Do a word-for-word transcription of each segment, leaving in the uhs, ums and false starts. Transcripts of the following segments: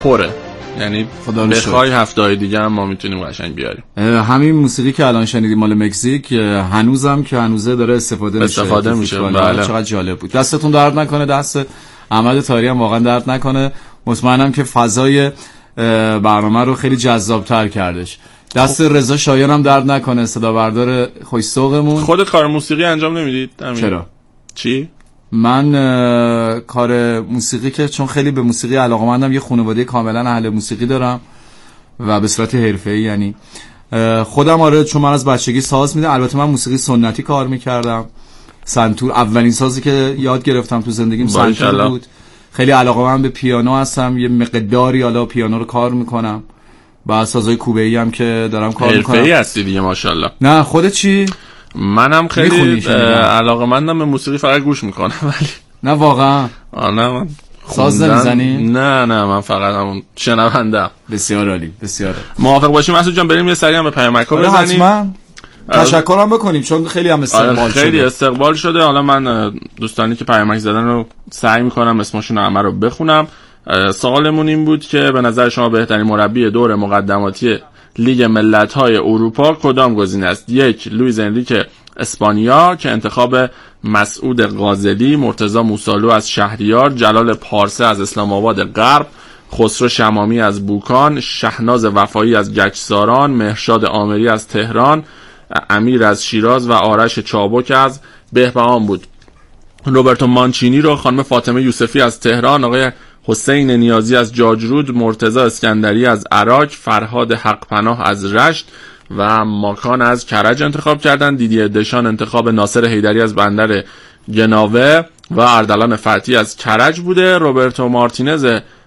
پره، یعنی بخوای هفته دیگه هم ما میتونیم قشنگ بیاریم. همین موسیقی که الان شنیدیم مال مکزیک هنوزم که هنوزه داره استفاده میشه استفاده میشه. بله. چقدر جالب بود. دستتون درد نکنه، دست احمد طاهری هم واقعا درد نکنه. مطمئنم که فضای برنامه رو خیلی جذاب‌تر کردش. دست رضا شایان هم درد نکنه، صدا بردار خوش ذوقمون. خودت کار موسیقی انجام نمیدید؟ چرا؟ چی؟ من کار موسیقی که چون خیلی به موسیقی علاقه‌مندم، یه خانواده کاملا اهل موسیقی دارم و به صورت حرفه‌ای، یعنی خودم آره چون من از بچگی ساز میدم. البته من موسیقی سنتی کار میکردم، سنتور اولین سازی که یاد گرفتم تو زندگیم سنتور بود. خیلی علاقه‌مند به پیانو هستم، یه مقداری حالا پیانو رو کار میکنم با سازهای کوبه‌ای هم که دارم کار میکنم. حرفه‌ای هستی دیگه ماشاءالله. نه خودت چی؟ منم خیلی علاقه‌مندم به موسیقی، فقط گوش میکنم ولی نه واقعا. آه نه من ساز نمیزنی؟ نه نه من فقط همون شنوندم. بسیار عالی، بسیار عالی. موافق باشیم مسعود جان بریم یه سری هم به پیامک‌ها بزنیم؟ حتما. تشکرم بکنیم چون خیلی هم استقبال شده. خیلی استقبال شده. حالا من دوستانی که پیامک زدن رو سعی میکنم اسمشون همه رو بخونم. سوالمون این بود که به نظر شما بهترین مربی دور مقدماتی لیگ ملت‌های اروپا کدام گزینه است؟ یک، لوئیز انریکه اسپانیا که انتخاب مسعود غازلی، مرتضی موسالو از شهریار، جلال پارسه از اسلام آباد غرب، خسرو شمامی از بوکان، شهناز وفایی از گچساران، مهرشاد آمری از تهران، امیر از شیراز و آرش چابک از بهبهان بود. روبرتو مانچینی رو خانم فاطمه یوسفی از تهران، آقای حسین نیازی از جاجرود، مرتضی اسکندری از عراق، فرهاد حقپناه از رشت و ماکان از کرج انتخاب کردن. دیدی دشان انتخاب ناصر حیدری از بندر گناوه و اردلان فتحی از کرج بوده. روبرتو مارتینز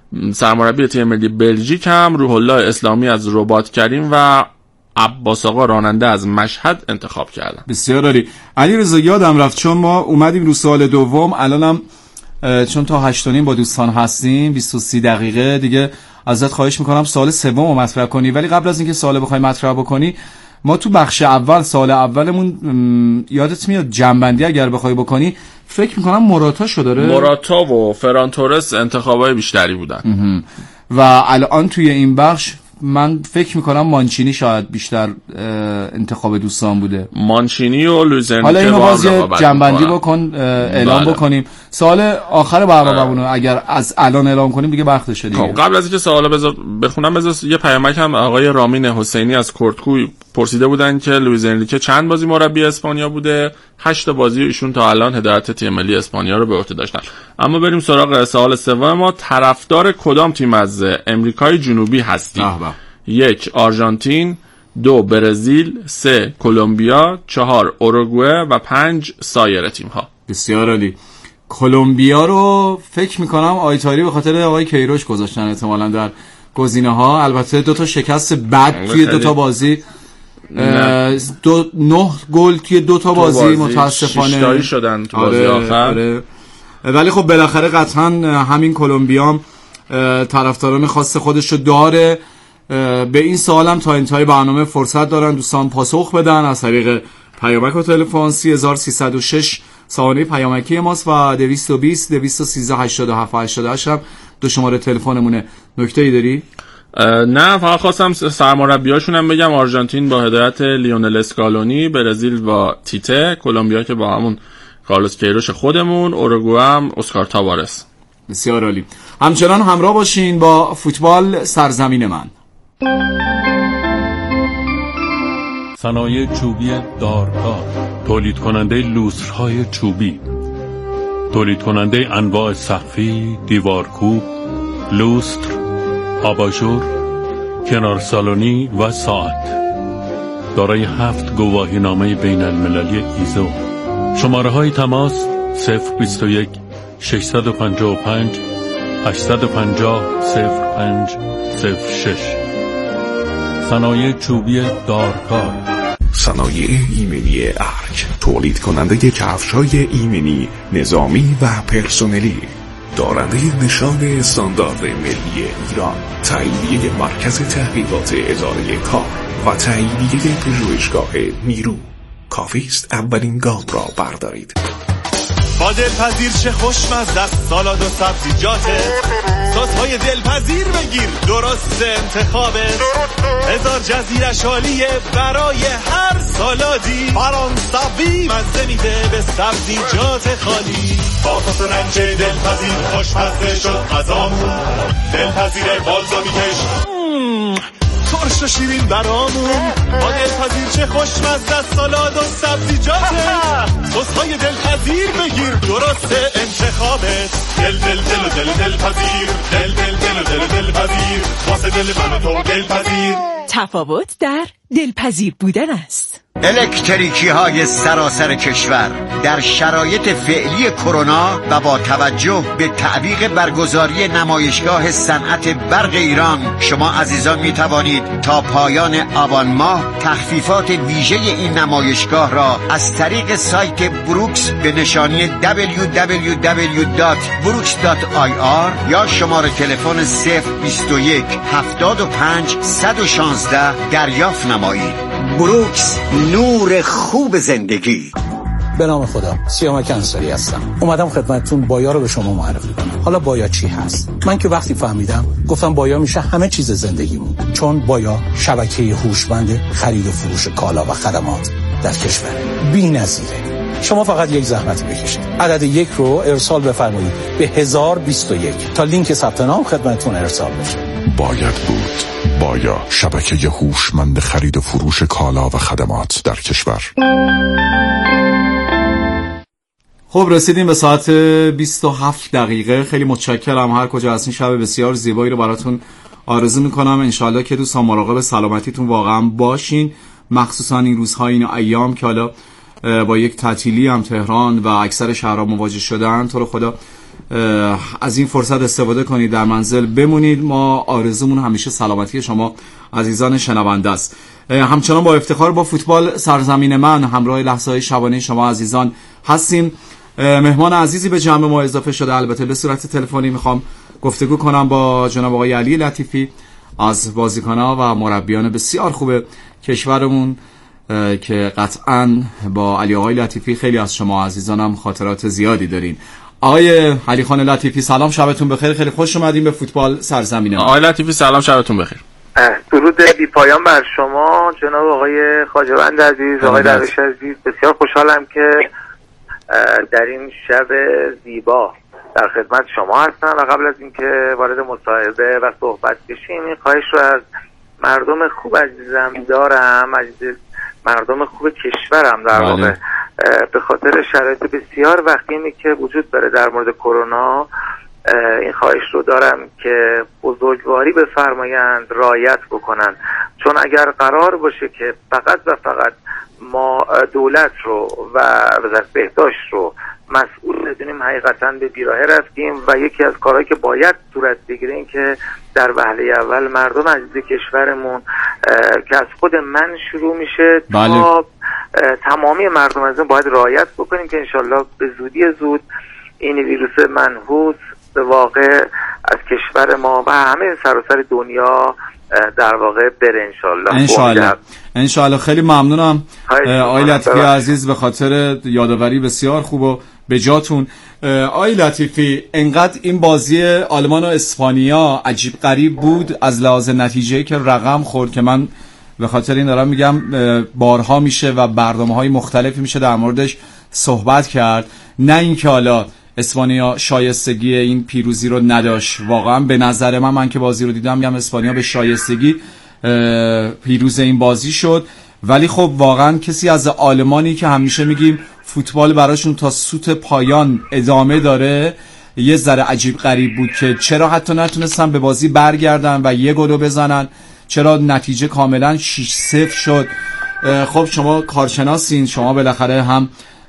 سرمربی تیم ملی بلژیک هم روح الله اسلامی از رباط کریم و عباس آقا راننده از مشهد انتخاب کردن. بسیار عالی. علیرضا یادم رفت چون ما اومدیم رو سوال دوم، الانم چون تا هشت و نیم با دوستان هستیم، بیست و سه دقیقه دیگه ازت خواهش میکنم سوال سوم رو مطرح کنی. ولی قبل از اینکه سوال بخوای مطرح بکنی، ما تو بخش اول سوال اولمون یادت میاد جنبندی اگر بخوای بکنی، فکر میکنم موراتا شو داره. موراتا و فران تورس انتخابای بیشتری بودن و الان توی این بخش من فکر میکنم مانچینی شاید بیشتر انتخاب دوستان بوده. مانچینی و لوئیز انریکه. حالا اینو باز جنبندی بکن، اعلام بله. بکنیم. سوال آخر برنامه‌مون اگر از الان اعلام کنیم دیگه وقتشه دیگه. خب قبل از اینکه سوالا بذار بخونم، بذار یه پیامک هم آقای رامین حسینی از کورتکوی پرسیده بودن که لوئیز انریکه چند بازی مربی اسپانیا بوده؟ هشت بازی ایشون تا الان هدایت تیم ملی اسپانیا رو به عهده داشتن. اما بریم سراغ سوال سوم ما. طرفدار کدام تیم از امریکای جنوبی هستی؟ یک، آرژانتین، دو، برزیل، سه، کلمبیا، چهار، اوروگوئه و پنج، سایر تیم ها. بسیار عالی. کلمبیا رو فکر میکنم آیتاری به خاطر آقای کیروش گذاشتن احتمالاً در گزینه ها. البته دو تا شکست بد توی دو تا بازی، دو نه گل توی دو تا بازی, بازی متاسفانه شش تایی شدن تو بازی آره، آخر آره. ولی خب بالاخره قطعا همین کلمبیا طرفداران خاص خودش رو داره. به این سوالم تا انتهای برنامه فرصت دارن دوستان پاسخ بدن از طریق پیامک و تلفن سه هزار سیصد و شش سوانه پیامکی ماست و دویست و بیست دویست و سیزده هشتاد و هفت هشتاد و هشت هم دو شماره تلفنمونه. نکته ای داری؟ نه فقط خواستم سرمربیاشون هم بگم. آرژانتین با هدایت لیونل اسکالونی، برزیل با تیته، کلمبیا که با همون کارلوس کیروش خودمون، اوروگوئه هم اسکار تاوارس. بسیار عالی. همچنان همراه باشین با فوتبال سرزمین من. صنایع چوبی دارکار، تولید کننده لوسترهای چوبی، تولید کننده انواع سقفی، دیوارکوب، لوستر، آباژور، کنار سالونی و ساعت. دارای هفت گواهینامه بین المللی ایزو. شماره های تماس صفر بیست و یک ششصد و پنجاه و پنج هشتصد و پنجاه صفر پنج صفر شش. صنایع چوبی دارکار. صنایع ایمنی ارک، تولید کننده کفش‌های ایمنی نظامی و پرسنلی، دارنده نشان استاندارد ملی ایران، تاییدیه مرکز تحقیقات اداره کار و تاییدیه پژوهشگاه نیرو. کافی است اولین گام را بردارید. با دلپذیر چه خوشمزه است سالاد و سبزیجاته، سس‌های دلپذیر بگیر درست انتخابه، هزار جزیرش عالیه برای هر سالادی، فرانسوی مزه میده به سبزیجات خالی، با صوص رنج دلپذیر خوشمزه شد غذامون، دلپذیر بالزامیکش ترش و شیرین برامون، با دلپذیر چه خوشمزه است سالاد و سبزیجاته، سس‌های دلپذیر بگیر درست انتخابت، دل دل دل و دل دلپذیر، دل دل دل و دل دلپذیر، واسه دل من و تو دلپذیر. تفاوت در دلپذیر بودن است. الکتریکی های سراسر کشور در شرایط فعلی کرونا و با توجه به تعویق برگزاری نمایشگاه صنعت برق ایران، شما عزیزان می توانید تا پایان آبان ماه تخفیفات ویژه این نمایشگاه را از طریق سایت بروکس به نشانی دبلیو دبلیو دبلیو دات بروکس دات آی آر یا شماره تلفن صفر بیست و یک هفتاد و پنج صد و شانزده دریافت نمایید. بروکس، نور خوب زندگی. به نام خدا، سیامک انصاری هستم. اومدم خدمتتون بایا رو به شما معرفی کنم. حالا بایا چی هست؟ من که وقتی فهمیدم گفتم بایا میشه همه چیز زندگیمون، چون بایا شبکه هوشمند خرید و فروش کالا و خدمات در کشور بی‌نظیره. شما فقط یک زحمت بکشید، عدد یک رو ارسال بفرمایید به هزار و بیست و یک تا لینک ثبت نام خدمتتون ارسال بشه. باید بود. بایا، شبکه هوشمند خرید و فروش کالا و خدمات در کشور. خب رسیدیم به ساعت بیست و هفت دقیقه. خیلی متشکرم، هر کجا هستین شب بسیار زیبایی رو براتون آرزو میکنم. انشالله که دوستان مراقب سلامتیتون واقعا باشین، مخصوصا این روزها، این ایام که حالا با یک تعطیلی هم تهران و اکثر شهرها مواجه شدن. تو رو خدا از این فرصت استفاده کنید، در منزل بمونید. ما آرزومون همیشه سلامتی شما عزیزان شنونده است. همچنان با افتخار با فوتبال سرزمین من همراه لحظه‌های شبانه شما عزیزان هستیم. مهمان عزیزی به جمع ما اضافه شده، البته به صورت تلفنی. میخوام گفتگو کنم با جناب آقای علی لطیفی از بازیکن‌ها و مربیان بسیار خوب کشورمون که قطعاً با علی آقای لطیفی خیلی از شما عزیزانم خاطرات زیادی دارین. آقای علی خان لطیفی سلام، شبتون بخیر، خیلی خوش اومدین به فوتبال سرزمین ما. آقای لطیفی سلام، شبتون بخیر. درود بی پایان بر شما جناب آقای خواجه‌بند عزیز، آقای درویش عزیز. بسیار خوشحالم که در این شب زیبا در خدمت شما هستم و قبل از اینکه وارد مصاحبه و صحبت بشیم این خواهش رو از مردم خوب عزیزم دارم، عزیز مردم خوب کشورم در واقع، به خاطر شرایط بسیار وخیمی که وجود داره در مورد کرونا، این خواهش رو دارم که بزرگواری بفرمایند، رعایت بکنن، چون اگر قرار باشه که فقط و فقط ما دولت رو و وزارت بهداشت رو مسئول بدونیم، حقیقتا به بیراهه رفتیم و یکی از کارهایی که باید صورت بگیره این که در وهله اول مردم عزیز کشورمون که از خود من شروع میشه بله. تا تمامی مردم عزیز باید رعایت بکنیم که انشالله به زودی زود این ویروس منحوس به واقع از کشور ما و همه سراسر دنیا در واقع بره انشالله. انشالله انشالله. خیلی ممنونم آقای لطیفی عزیز به خاطر یادآوری بسیار خوب و به جاتون. آقای لطیفی، انقدر این بازی آلمان و اسپانیا عجیب غریب بود از لحاظ نتیجه‌ای که رقم خورد که من به خاطر این دارم میگم بارها میشه و برنامه‌های مختلفی میشه در موردش صحبت کرد، نه اینکه حالا اسپانیا شایستگی این پیروزی رو نداشت. واقعا به نظر من من که بازی رو دیدم میگم اسپانیا به شایستگی پیروز این بازی شد، ولی خب واقعا کسی از آلمانی که همیشه میگیم فوتبال براشون تا سوت پایان ادامه داره، یه ذره عجیب غریب بود که چرا حتی نتونستن به بازی برگردن و یه گل بزنن، چرا نتیجه کاملا شش صفر شد. خب شما کارشناسین، شما بالاخره هم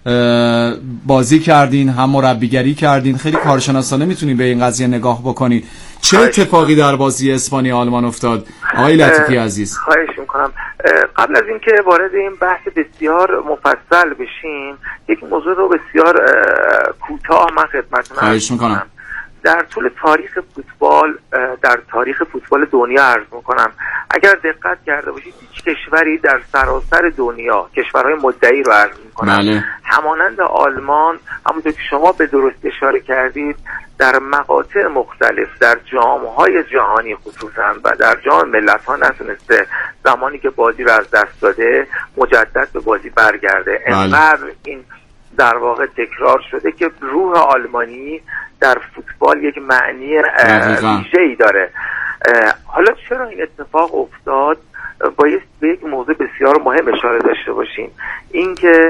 بازی کردین هم مربیگری کردین، خیلی کارشناسانه میتونین به این قضیه نگاه بکنین. چه اتفاقی در بازی اسپانیا آلمان افتاد آقای لطیفی عزیز؟ خواهش میکنم قبل از اینکه وارد این بحث بسیار مفصل بشیم یک موضوع رو بسیار کوتاه من خدمتتون خواهش میکنم. در طول تاریخ فوتبال، در تاریخ فوتبال دنیا عرض میکنم، اگر دقت کرده باشید هیچ کشوری در سراسر دنیا، کشورهای مدعی رو عرض میکنم، بله. همانند آلمان، همونطور که شما به درست اشاره کردید، در مقاطع مختلف در جام‌های جهانی خصوصا و در جام ملت‌ها نتونسته زمانی که بازی رو از دست داده مجدد به بازی برگرده. بله. انقدر این در واقع تکرار شده که روح آلمانی در فوتبال یک معنی ویژه‌ای داره. حالا چرا این اتفاق افتاد؟ باید به یک موضوع بسیار مهم اشاره داشته باشیم، اینکه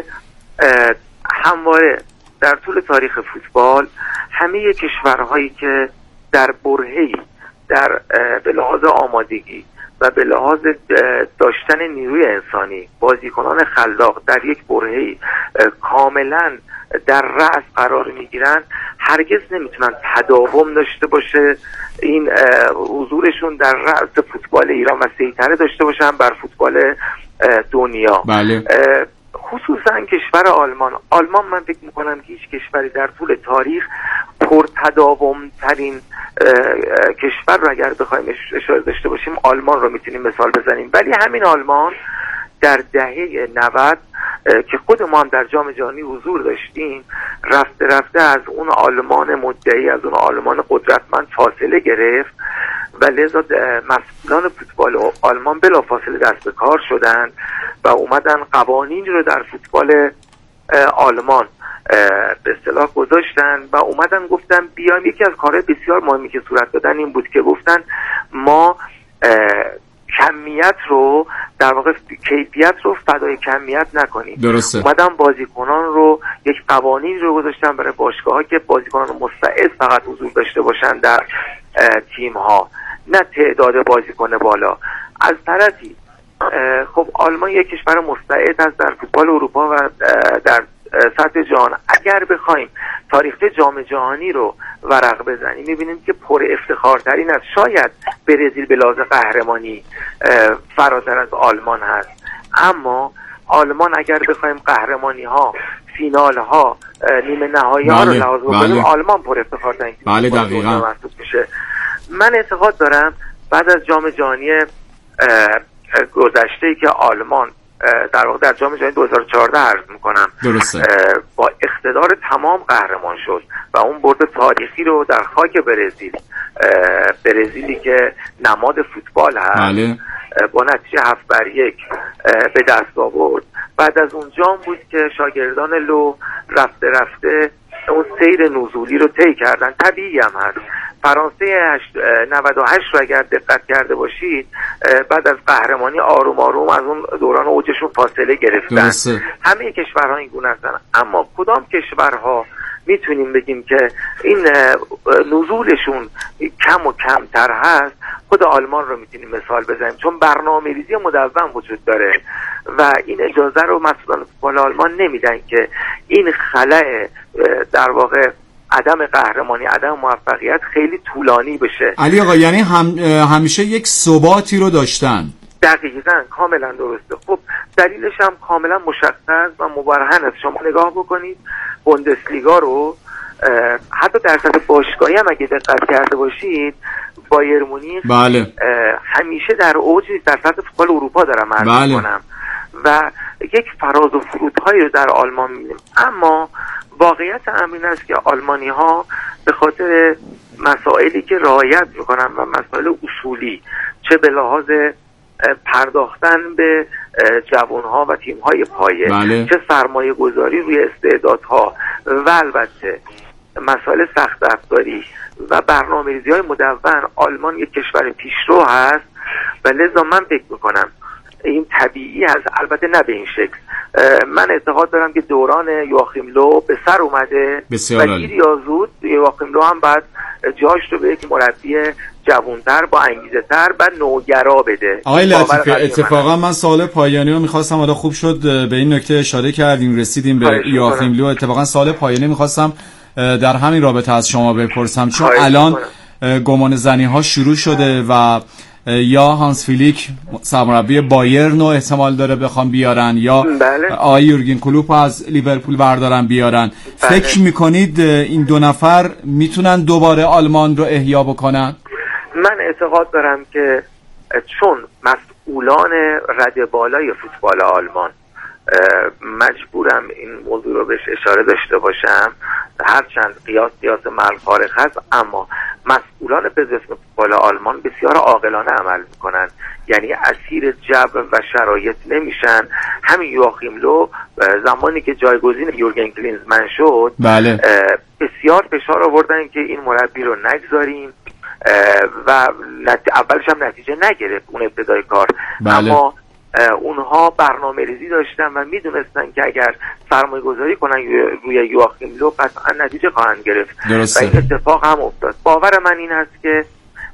همواره در طول تاریخ فوتبال همه کشورهایی که در برهه‌ای در به لحاظ آمادگی و به لحاظ داشتن نیروی انسانی، بازیکنان خلاق در یک برهه‌ای کاملا در رأس قرار میگیرن، هرگز نمیتونن تداوم داشته باشه این حضورشون در رأس فوتبال ایران و سیطره داشته باشن بر فوتبال دنیا. بله. خصوصا کشور آلمان آلمان من فکر میکنم که هیچ کشوری در طول تاریخ پرتداوم ترین کشور رو اگر بخوایم اشاره داشته باشیم آلمان رو میتونیم مثال بزنیم. ولی همین آلمان در دهه نود که خود ما هم در جام جهانی حضور داشتیم، رفته رفته از اون آلمان مدعی، از اون آلمان قدرتمند فاصله گرفت و لذا مسئولان فوتبال آلمان بلافاصله دست به کار شدند و اومدن قوانین رو در فوتبال آلمان به اصطلاح گذاشتن و اومدن گفتن بیایم. یکی از کارهای بسیار مهمی که صورت دادن این بود که گفتن ما کمیت رو در واقع کیفیت رو فدای کمیت نکنیم. درسته. اومدن بازیکنان رو یک قوانین رو گذاشتن برای باشگاه‌ها که بازیکنان مستعد فقط حضور داشته باشن در تیم‌ها، نه تعداد بازیکن بالا. از طرفی خب آلمان یک کشور مستعد است در فوتبال اروپا و در سطح جهان. اگر بخوایم تاریخچه جام جهانی رو ورق بزنیم می‌بینیم که پر افتخارترین است. شاید برزیل به لحاظ قهرمانی فراتر از آلمان هست، اما آلمان اگر بخوایم قهرمانی ها، فینال ها، نیمه نهایی ها رو لحاظ بکنیم، آلمان پر افتخارترین است. بله دقیقاً. من اعتقاد دارم بعد از جام جهانی گذشته‌ای که آلمان در واقع در جام جهانی دو هزار و چهارده عرض میکنم درسته. با اقتدار تمام قهرمان شد و اون برد تاریخی رو در خاک برزیل، برزیلی که نماد فوتبال هست، بله. با نتیجه هفت بر یک به دست آورد. بعد از اونجا بود که شاگردان لو رفته رفته اون سیر نزولی رو طی کردن. طبیعی هم هست. فرانسه نود و هشت رو اگر دقت کرده باشید بعد از قهرمانی آروم آروم از اون دوران اوجشون فاصله گرفتن. درسته. همه کشورها این گونه هستن، اما کدام کشورها میتونیم بگیم که این نزولشون کم و کمتر هست؟ خود آلمان رو میتونیم مثال بزنیم، چون برنامه ریزی مدون وجود داره و این اجازه رو مسئولان فوتبال آلمان نمیدن که این خلأ در واقع عدم قهرمانی، عدم موفقیت خیلی طولانی بشه. علی آقا یعنی هم همیشه یک ثباتی رو داشتن. دقیقاً، کاملا درسته. خب دلیلش هم کاملا مشخص و مبرهن است. شما نگاه بکنید بوندسلیگا رو، حتی در سطح باشگاهی هم اگه دقت کرده باشید بایر مونیخ بله. همیشه در اوج در سطح فوتبال اروپا دارم عرض بله. می‌کنم و یک فراز و فرودهایی رو در آلمان می‌بینیم. اما واقعیت امر این است که آلمانی ها به خاطر مسائلی که رعایت میکنن و مسائل اصولی، چه به لحاظ پرداختن به جوانها و تیم‌های پایه، بله. چه سرمایه گذاری روی استعدادها و البته مسائل سخت افزاری و برنامه‌ریزی‌های مدون، آلمان یک کشور پیشرو هست و لذا من فکر میکنم این طبیعی هست، البته نه به این شکل. من اعتقاد دارم که دوران یواخیم لو به سر اومده و دیر یا زود یواخیم لو هم باید جاش رو به یک مربی جوان‌تر با انگیزه تر و نوگرا بده. آقای لطیفه اتفاقا من سوال پایانی رو میخواستم، حالا خوب شد به این نکته اشاره کردیم، رسیدیم به یواخیم لو. اتفاقا سوال پایانی میخواستم در همین رابطه از شما بپرسم، چون الان گمان زنی ها شروع شده و یا هانس فیلیک سرمربی بایرن رو احتمال داره بخوام بیارن یا بله. آقای یورگن کلوپ از لیورپول بردارن بیارن. بله. فکر میکنید این دو نفر میتونن دوباره آلمان رو احیا بکنن؟ من اعتقاد دارم که چون مسئولان رده بالای فوتبال آلمان، مجبورم این موضوع رو بهش اشاره داشته باشم، هرچند قیاس قیاس محل فارغ هست، اما مسئولان پزشکی فوتبال آلمان بسیار عاقلانه عمل میکنن، یعنی اسیر جبر و شرایط نمیشن. همین یواخیم لو زمانی که جایگزین یورگن کلینزمن شد بله. بسیار فشار آوردن که این مربی رو نگذاریم و اولش هم نتیجه نگرفت اون ابتدای کار. بله. اما اونها برنامه ریزی داشتن و میدونستن که اگر سرمایه گذاری کنن روی یواخیم لو قطعا نتیجه خواهند گرفت. درسته. و این اتفاق هم افتاد. باور من این هست که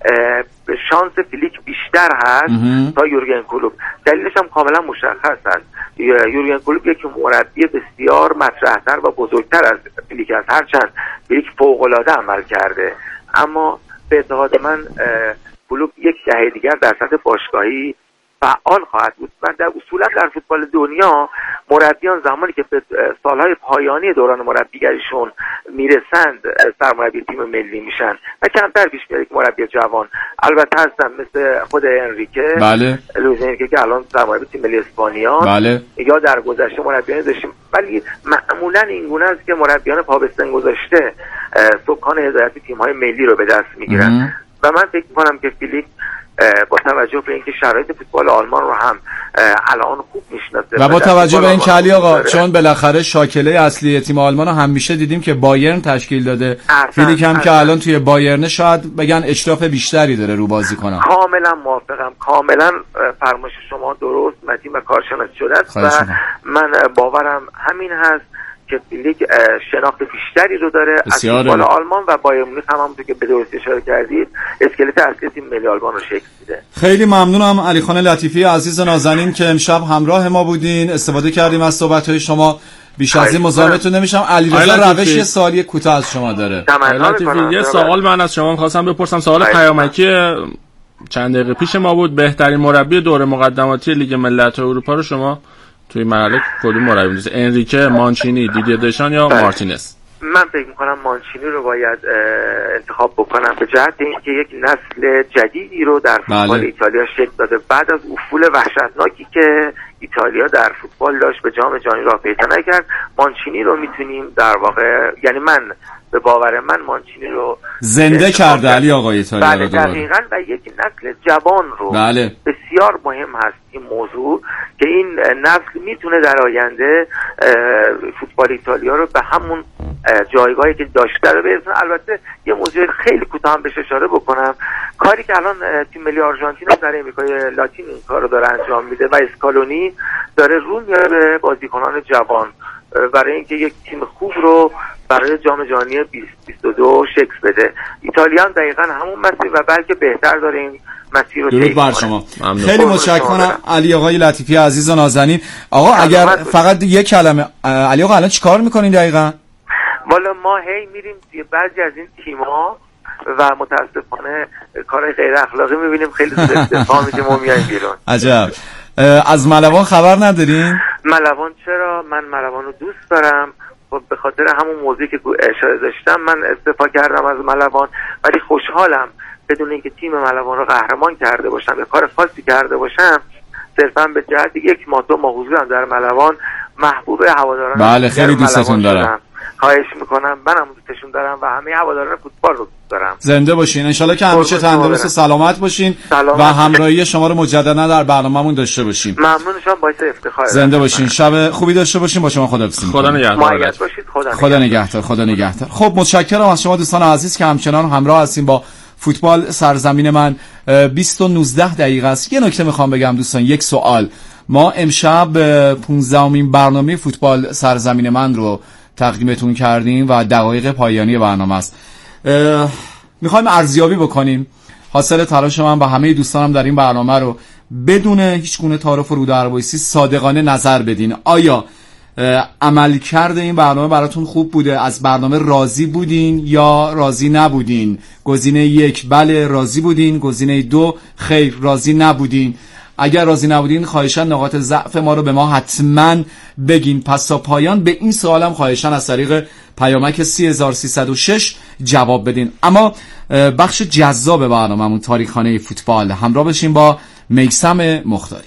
شانس فلیک بیشتر هست مهم. تا یورگن کلوپ. دلیلش هم کاملا مشخص است. یورگن کلوپ یک مربی بسیار مطرح‌تر و بزرگتر از فلیک است، هرچند فلیک فوق‌العاده عمل کرده، اما به اعتقاد من کلوپ یک دهه دیگر در سطح باشگاهی فعال خواهد بود. و در اصولا در فوتبال دنیا مربیان زمانی که به سالهای پایانی دوران مربیگریشون میرسند سرمربی تیم ملی میشن و کمتر پیش میاد یک مربی جوان. البته هستن مثل خود انریکه، بله. لوئیس انریکه که الان سرمربی تیم ملی اسپانیا، بله. یا در گذشته مربیان داشتیم، ولی معمولا این گونه است که مربیان پا به سن گذاشته سکان هدایت تیم‌های ملی رو به دست میگیرن. و من فکر می‌کنم که فیلیک با توجه به اینکه شرایط فوتبال آلمان رو هم الان خوب میشناسه و با توجه به اینکه علی آقا چون بالاخره شاکله اصلی تیم آلمان رو همیشه دیدیم که بایرن تشکیل داده، فیلیک هم که الان توی بایرن شاید بگن اشراف بیشتری داره رو بازی کنن. کاملا موافقم، کاملا فرمایش شما درست متین و کارشناسی شده است و من باورم همین هست که فیلیک شناخت بیشتری رو داره از فوتبال آلمان و بایر مونیخ هم همونطور که به درستی اشاره کردید اسکلت اصلی تیم ملی آلمان رو شکل میده. خیلی ممنونم علی خان لطیفی عزیز نازنین که امشب همراه ما بودین، استفاده کردیم از صحبت‌های شما. بیش از این مزاحمتون نمیشم. علیرضا روش سوالی کوتاه از شما داره. یه سوال من از شما خواستم بپرسم، سوال پیامکی چند دقیقه پیش ما بود. بهترین مربی دوره مقدماتی لیگ ملت‌های اروپا رو شما توی مرحله کدوم مربی می‌دونید؟ انریکه، مانچینی، دیدیه دشان یا بله. مارتینز؟ من فکر می‌کنم مانچینی رو باید انتخاب بکنم به جهت اینکه یک نسل جدیدی رو در فوتبال بله. ایتالیا شکل داده. بعد از افول وحشتناکی که ایتالیا در فوتبال داشت به جام جهانی راه پیدا نکرد، مانچینی رو میتونیم در واقع، یعنی من به باور من مانچینی رو زنده کرده علی آقای ایتالیا بله دقیقاً و یک نسل جوان رو بله. بسیار مهم هست این موضوع که این نسل میتونه در آینده فوتبال ایتالیا رو به همون جایگاهی که داشته رو برسونه. البته یه موضوع خیلی کوتاه هم بهش اشاره بکنم، کاری که الان تیم ملی آرژانتین در امریکای لاتین این کارو داره انجام میده و اسکالونی داره رو میاره به بازیکنان جوان برای اینکه یک تیم خوب رو برای جام جهانی بیست بیست و دو شکل بده. ایتالیا هم دقیقاً همون مسیر و بلکه بهتر داره این مسیر رو درود بر شما. خیلی متشکرم علی آقای لطیفی عزیز و نازنین. آقا اگر فقط یک کلمه، علی آقا الان چیکار میکنین دقیقاً؟ والا ما هی میریم بعضی از این تیم‌ها و متاسفانه کار غیر اخلاقی میبینیم، خیلی زود استعفا میدیم و میایم بیرون. عجب. از ملوان خبر ندارین؟ ملوان چرا؟ من ملوان رو دوست دارم. به خاطر همون موضوعی که اشاره داشتم من استعفا کردم از ملوان، ولی خوشحالم بدون اینکه تیم ملوان رو قهرمان کرده باشم یا کار خاصی کرده باشم، صرفا به جهت یک ماه دو ماه حضورم در ملوان محبوب هواداران. بله خیلی دوستتون دارم. خواهش میکنم، منم دوستشون دارم و همه هواداران فوتبال رو دوست دارم. زنده باشین، انشالله که همیشه تندرست و سلامت باشین سلامت و همراهی شما رو مجددا در برنامه‌مون داشته باشیم. ممنون شما، باعث افتخار. زنده باشین، شب خوبی داشته باشین. با شما خداحافظی. خدا نگهدار. خدا, خدا نگهدار. خدا نگهدار. خب متشکرم از شما دوستان عزیز که همچنان همراه هستین با فوتبال سرزمین من. بیست و نوزده دقیقه است. یه نکته میخوام بگم دوستان، یک سوال. ما امشب پانزدهمین برنامه فوتبال سرزمین من رو تقدیمتون کردیم و دقایق پایانی برنامه است. میخوایم ارزیابی بکنیم حاصل تلاش من با همه دوستانم در این برنامه رو بدون هیچ گونه تعارف و رو در وایسی صادقانه نظر بدین. آیا عملکرد این برنامه براتون خوب بوده؟ از برنامه راضی بودین یا راضی نبودین؟ گزینه یک بله راضی بودین، گزینه دو خیر راضی نبودین. اگر راضی نبودین خواهشاً نقاط ضعف ما رو به ما حتماً بگین. پس تا پایان به این سوالم خواهشاً از طریق پیامک سه هزار و سیصد و شش جواب بدین. اما بخش جذاب برنامه‌مون تاریخخانه فوتبال، همراه بشین با میثم مختاری.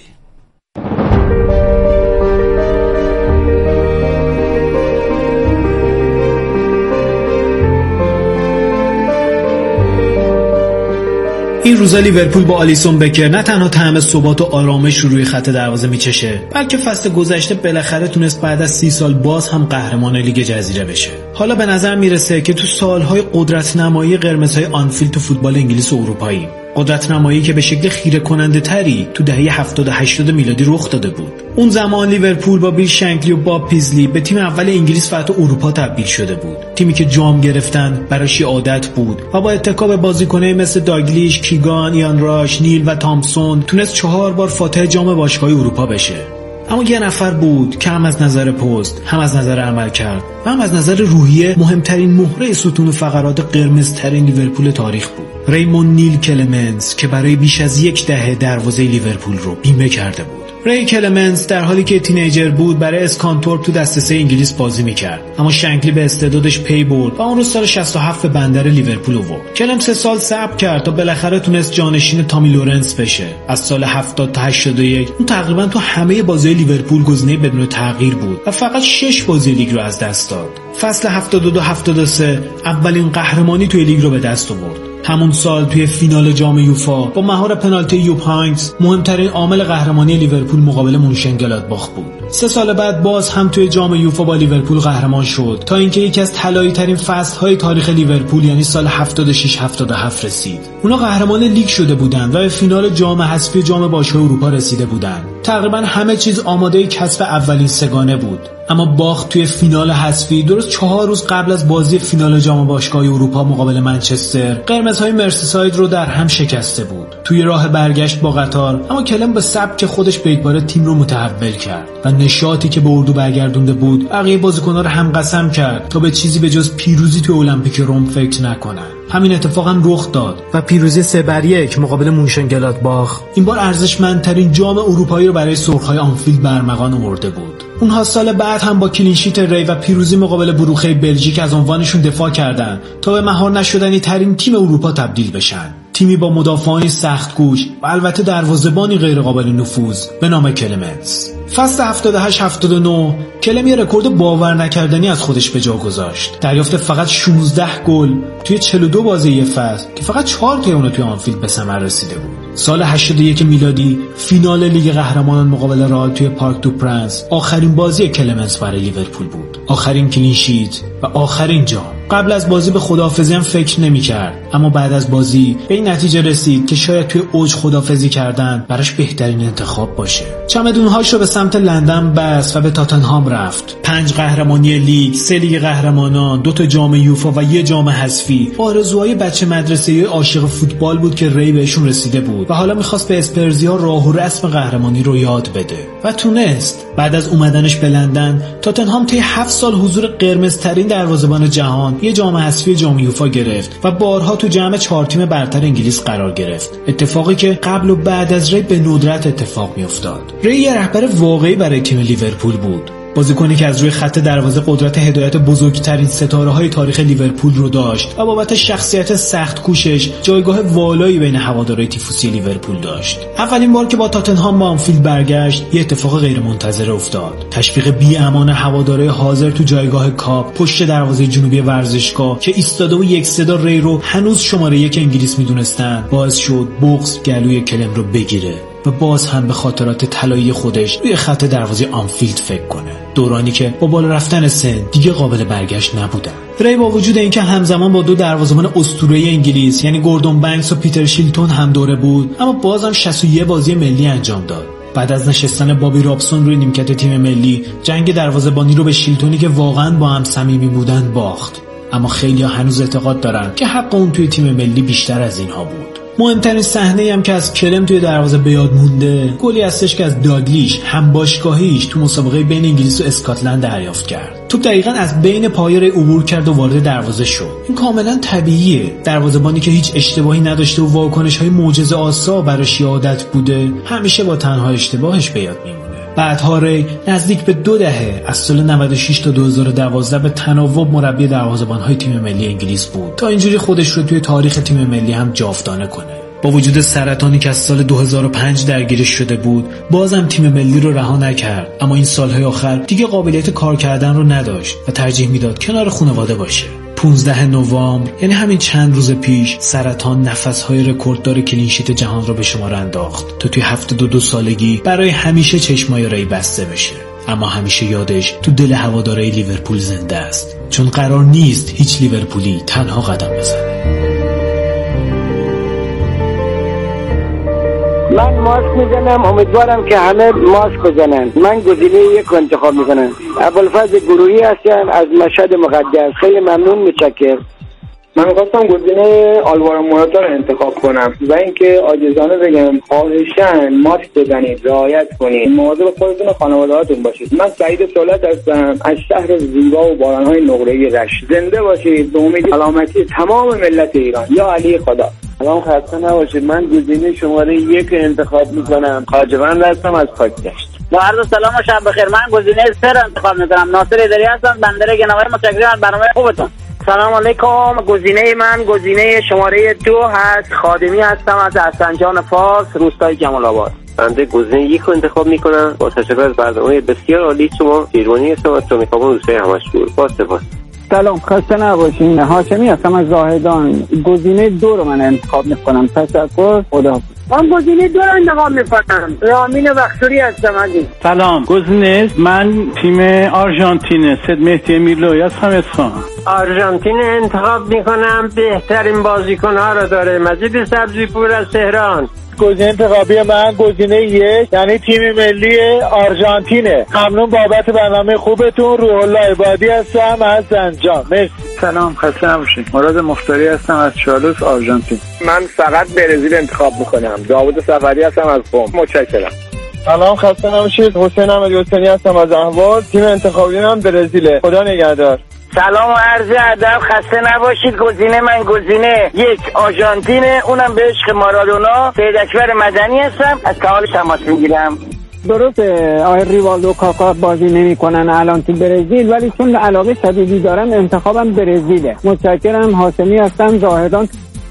این روزا لیورپول با آلیسون بکر نه تنها طعم ثبات و آرامش رو روی خط دروازه میچشه، بلکه فصل گذشته بالاخره تونست بعد از سی سال باز هم قهرمان لیگ جزیره بشه. حالا به نظر میرسه که تو سالهای قدرت نمایی قرمزهای آنفیلد تو فوتبال انگلیس و اروپایی، قدرت نمایی که به شکل خیره کننده تری تو دهه هفتاد و هشتاد میلادی رخ داده بود. اون زمان لیورپول با بیل شنکلی و باب پیزلی به تیم اول انگلیس و حتی اروپا تبدیل شده بود. تیمی که جام گرفتن براش عادت بود و با اتکا به بازیکنایی مثل داگلیش، کیگان، ایان راش، نیل و تامسون تونست چهار بار فاتح جام باشگاه‌های اروپا بشه. اما یه نفر بود که هم از نظر پست، هم از نظر عمل کرد و هم از نظر روحیه مهمترین مهره ستون فقرات قرمزترین لیورپول تاریخ بود. ریمون نیل کلمنز که برای بیش از یک دهه دروازه لیورپول رو بیمه کرده بود. ری کلمنز در حالی که تینیجر بود برای اسکانتورپ تو دسته سه انگلیس بازی میکرد، اما شنکلی به استعدادش پی برد و اون رو سال شصت و هفت به بندر لیورپول آورد. کلم سه سال صبر کرد تا بالاخره تونست جانشین تامی لورنس بشه. از سال هفتاد تا هشتاد و یک اون تقریبا تو همه بازی لیورپول گزینه بدون تغییر بود و فقط شش بازی لیگ رو از دست داد. فصل هفتاد و دو هفتاد و سه اولین قهرمانی توی لیگ رو به دست آورد. همون سال توی فینال جام یوفا با مهار پنالتی یوب هاینکس مهمترین عامل قهرمانی لیورپول مقابل مونشنگلادباخ بود. سه سال بعد باز هم توی جام یوفا با لیورپول قهرمان شد تا اینکه یکی از طلایی ترین فصل‌های تاریخ لیورپول یعنی سال هفتاد و شش هفتاد و هفت رسید. اونا قهرمان لیگ شده بودند و به فینال جام حذفی جام باشگاه اروپا رسیده بودند. تقریبا همه چیز آماده کسب اولین سگانه بود. اما باخت توی فینال حذفی درست چهار روز قبل از بازی فینال جام باشگاه اروپا مقابل منچستر قرمزهای مرسیساید رو در هم شکسته بود. توی راه برگشت با قطار اما کلم به سبک خودش به یکباره تیم رو متحول کرد و نشاطی که به اردو برگردونده بود بقیه بازیکن‌ها رو هم قسم کرد تا به چیزی به جز پیروزی توی المپیک روم فکر نکنن. همین اتفاق هم رخ داد و پیروزی سه بر یک مقابل مونشنگلادباخ این بار ارزشمندترین جام اروپایی رو برای سرخ‌های آنفیلد برمغان آورده بود. اونها سال بعد هم با کلینشیت ری و پیروزی مقابل بروخه بلژیک از عنوانشون دفاع کردند تا به مهار نشدنی ترین تیم اروپا تبدیل بشن. تیمی با مدافعانی سخت‌کوش و البته دروازه‌بانی غیر قابل نفوذ به نام کلمنز. فصل هفتاد و هشت هفتاد و نه کلم یه رکورد باور نکردنی از خودش به جا گذاشت. دریافت فقط شانزده گل توی چهل و دو بازی یه فصل که فقط چهار تا اون توی آنفیلد به ثمر رسیده بود. سال هشتاد و یک میلادی فینال لیگ قهرمانان مقابل رئال توی پارک دو پرنس آخرین بازی کلمنز برای لیورپول بود. آخرین کلین شیت و آخرین جام. قبل از بازی به خداحافظی هم فکر نمی‌کرد، اما بعد از بازی به این نتیجه رسید که شاید توی اوج خداحافظی کردن براش بهترین انتخاب باشه. چمدون‌هاش رو به سمت لندن بست و به تاتنهام رفت. پنج قهرمانی لیگ، سه لیگ قهرمانان، دو تا جام یوفا و یه جام حذفی. آرزوهای بچه مدرسه‌ای عاشق فوتبال بود که ری بهشون رسیده بود و حالا می‌خواست به اسپرزیا راه و رسم قهرمانی رو یاد بده و تونست. بعد از اومدنش به لندن، تاتنهام طی هفت سال حضور قرمزترین دروازه‌بان جهان یه جام حذفی جام یوفا گرفت و بارها تو جمع چهار تیم برتر انگلیس قرار گرفت. اتفاقی که قبل و بعد از ری به ندرت اتفاق میافتاد. ری یه رهبر واقعی برای تیم لیورپول بود. بازیکنی که از روی خط دروازه قدرت هدایت بزرگترین ستاره‌های تاریخ لیورپول رو داشت و بابت شخصیت سخت کوشش جایگاه والایی بین هوادارهای تیفوسی لیورپول داشت. اولین بار که با تاتنهام به آنفیلد برگشت، یه اتفاق غیرمنتظره افتاد. تشویق بی‌امان هوادارهای حاضر تو جایگاه کاپ پشت دروازه جنوبی ورزشگاه که ایستاده و یک صدا ری رو هنوز شماره یک انگلیس میدونستن، باعث شد بغض گلوی کلم رو بگیره و باز هم به خاطرات طلایی خودش روی خط دروازه آنفیلد فکر کنه. دورانی که با بالا رفتن سن دیگه قابل برگشت نبودن. ری با وجود اینکه همزمان با دو دروازه‌بان اسطوره‌ای انگلیس یعنی گوردون بنکس و پیتر شیلتون هم دوره بود، اما بازم شصت و یک بازی ملی انجام داد. بعد از نشستن بابی رابسون روی نیمکت تیم ملی، جنگ دروازه‌بانی رو به شیلتونی که واقعاً با هم صمیمی بودن باخت. اما خیلی‌ها هنوز اعتقاد دارن که حق اون توی تیم ملی بیشتر از اینها بود. مهمترین صحنه‌ای هم که از کلم توی دروازه به یاد مونده، گلی هستش که از داگلیش هم باشگاهیش تو مسابقه بین انگلیس و اسکاتلند دریافت کرد. توپ دقیقاً از بین پایه عبور کرد و وارد دروازه شد. این کاملاً طبیعیه. دروازه‌بانی که هیچ اشتباهی نداشته و واکنش‌های معجزه‌آسا براش عادت بوده، همیشه با تنها اشتباهش به یاد میمونه. بعدها ری نزدیک به دو دهه از سال نود و شش تا دو هزار و دوازده به تناوب مربی دروازه‌بان‌های تیم ملی انگلیس بود تا اینجوری خودش رو توی تاریخ تیم ملی هم جاودانه کنه. با وجود سرطانی که از سال دو هزار و پنج درگیرش شده بود، بازم تیم ملی رو رها نکرد، اما این سالهای آخر دیگه قابلیت کار کردن رو نداشت و ترجیح میداد کنار خانواده باشه. پانزدهم نوامبر، یعنی همین چند روز پیش، سرطان نفس‌های رکورددار کلینشیت جهان رو به شمار انداخت تا توی هفتاد و دو سالگی برای همیشه چشمای ری بسته بشه. اما همیشه یادش تو دل هوادارهای لیورپول زنده است، چون قرار نیست هیچ لیورپولی تنها قدم بزنه. من ماسک میزنم، امیدوارم که همه ماسک بزنن. من گزینه یک رو انتخاب میکنم. ابوالفضل گروهی هستم از مشهد مقدس. خیلی ممنون، متشکرم. من خواستم گزینه آلوارو موراتا رو انتخاب کنم و اینکه عاجزانه بگم خواهشاً ماسک بزنید، رعایت کنید، مواظب خودتون و خانواده‌هاتون باشید. من سعید سولت هستم از شهر زیبا و باران‌های نقره‌ای رشت. زنده باشید به امید سلامتی تمام ملت ایران. یا علی خدا. سلام، خسته نباشید. من گزینه شماره یک انتخاب میکنم. خواجه‌وند هستم از پاکدشت. با عرض سلام و شب بخیر. من گزینه سه رو انتخاب میکنم. ناصر ادری هستم، بندر گناوی. متشکرم از برنامه خوبتون. سلام علیکم. گزینه من گزینه شماره دو هست. خادمی هستم از احسنجان فارس، روستای جمال آباد. بنده گزینه یک رو انتخاب میکنم. با تشکر از برنامه بسیار عالی شما. شیروانی هستم از تومیخوابان روستای همشهور. با سپاس. سلام، خسته نباشین. هاشمی هستم از زاهدان. گزینه دو رو من انتخاب میکنم. تشکر. خدا. من گزینه دو رو انتخاب میکنم. رامین بختوری هستم عزیز. سلام، گزینه من تیم آرژانتین، سید مهدی امیرلوی از اصفهان. آرژانتین انتخاب میکنم. بهترین بازیکن‌ها رو داره. مجید سبزیپور از تهران. گزینه انتخابی من گزینه یک، یعنی تیم ملی آرژانتینه. ممنون بابت برنامه خوبتون. روح الله عبادی هستم از زنجان. مرسی. سلام، خسته نباشید. مراد مختاری هستم از چالوس، آرژانتین. من فقط برزیل انتخاب میکنم. داوود سفری هستم از قم. متشکرم. سلام، خسته نباشید. حسین احمدی حسینی هستم از اهواز. تیم انتخابی من برزیله. خدا نگهدار. سلام و عرض ادب، خسته نباشید. گزینه من گزینه یک آرژانتینه، اونم به عشق مارادونا. سید اکبر مدنی هستم، از کمال تماس میگیرم. درسته آقای ریوالدو کاکا بازی نمی‌کنن الان تو برزیل، ولی چون علاقه شدیدی دارم انتخابم برزیله. متشکرم. هاشمی هستم، زاهدان.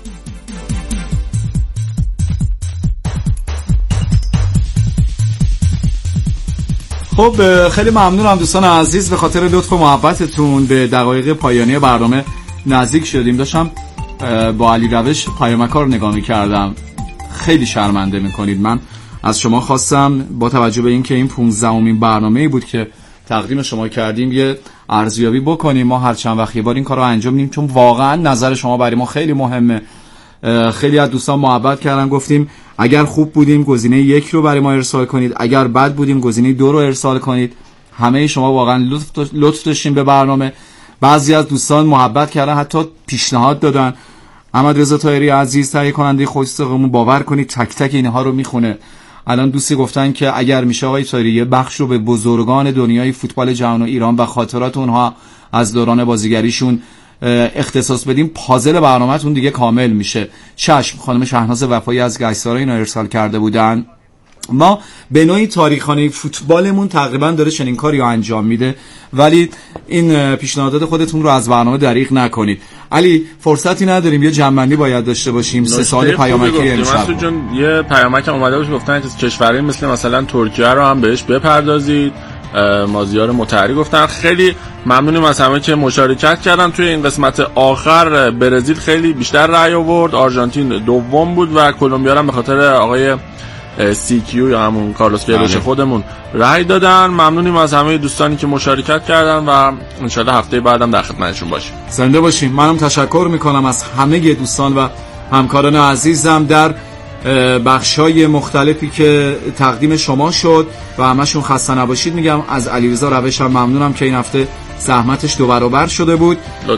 خب خیلی ممنونم دوستان عزیز، به خاطر لطف و محبتتون به دقایق پایانی برنامه نزدیک شدیم. داشتم با علی روش پیامک‌ها رو نگاه می‌کردم. خیلی شرمنده می‌کنید. من از شما خواستم با توجه به اینکه این پانزدهمین برنامه‌ای بود که تقدیم شما کردیم یه ارزیابی بکنیم. ما هر چند وقت یه بار این کارو انجام میدیم چون واقعا نظر شما برای ما خیلی مهمه. خیلی از دوستان محبت کردن، گفتیم اگر خوب بودیم گزینه یک رو برای ما ارسال کنید، اگر بد بودیم گزینه دو رو ارسال کنید. همه شما واقعا لطف لطف داشتین به برنامه. بعضی از دوستان محبت کردن، حتی پیشنهاد دادن. احمد رضا طاهری عزیز تهیه کننده خوش‌ذوقمون، باور کنید تک تک اینها رو میخونه. الان دوستی گفتن که اگر میشه آقای طاهری یه بخش رو به بزرگان دنیای فوتبال جهان و ایران و خاطرات اونها از دوران بازیگریشون اختصاص بدیم، پازل برنامه‌تون دیگه کامل میشه. چشم. خانم شهناز وفایی از گیسارا اینو ارسال کرده بودن. ما به نوعی تاریخ‌خانه فوتبالمون تقریبا داره چنین کاری رو انجام میده، ولی این پیشنهادات خودتون رو از برنامه دریغ نکنید. علی فرصتی نداریم، یه جنبندی باید داشته باشیم. سه سال پیامکی امشب جون یه پیامک اومده بود گفتن که کشورهای مثل مثلا ترکیه رو هم بهش بپردازید. مازیار مطهری گفتن خیلی ممنونیم از همه که مشارکت کردن توی این قسمت آخر. برزیل خیلی بیشتر رأی آورد، آرژانتین دوم بود و کلمبیا هم به خاطر آقای سی کیو یا همون کارلوس کیروش خودمون رأی دادن. ممنونیم از همه دوستانی که مشارکت کردن و انشالله هفته بعدم در خدمتشون باشیم. زنده باشیم. منم تشکر میکنم از همه دوستان و همکاران عزیزم در بخشای مختلفی که تقدیم شما شد و همشون خسته نباشید میگم. از علیرضا روش هم ممنونم که این هفته زحمتش دو برابر شده بود.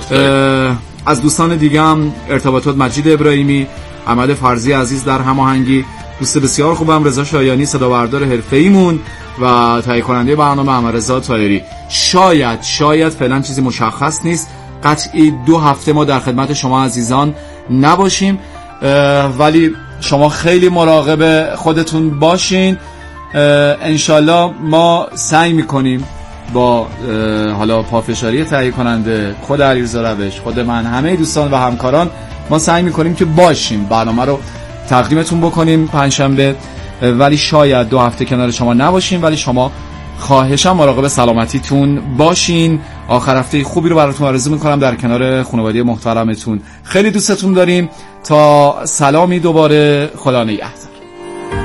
از دوستان دیگه هم ارتباطات مجید ابراهیمی، احمد فرزی عزیز در هماهنگی، دوست بسیار خوبم رضا شایانی صدابردار حرفه‌ایمون و تهیه کننده برنامه احمد رضا طاهری. شاید شاید فعلا چیزی مشخص نیست، قطعی دو هفته ما در خدمت شما عزیزان نباشیم، ولی شما خیلی مراقب خودتون باشین. انشالله ما سعی میکنیم با حالا پافشاری تهیه کننده، خود علیرضا روش، خود من، همه دوستان و همکاران، ما سعی میکنیم که باشیم، برنامه رو تقدیمتون بکنیم پنجشنبه، ولی شاید دو هفته کنار شما نباشیم، ولی شما خواهشم مراقب سلامتیتون باشین. آخر هفته خوبی رو براتون آرزو میکنم در کنار خانواده محترمتون. خیلی دوستتون داریم. تا سلامی دوباره، خدا نگهدار.